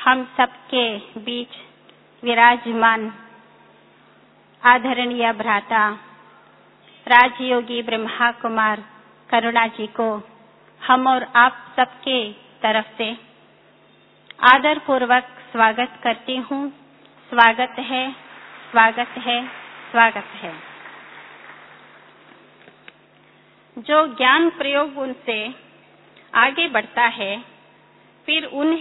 हम सबके बीच विराजमान आदरणीय भ्राता राजयोगी ब्रह्मा कुमार करुणा जी को हम और आप सबके तरफ से आदर पूर्वक स्वागत करती हूँ। स्वागत है, स्वागत है, स्वागत है। जो ज्ञान प्रयोग उनसे आगे बढ़ता है, फिर उन्हें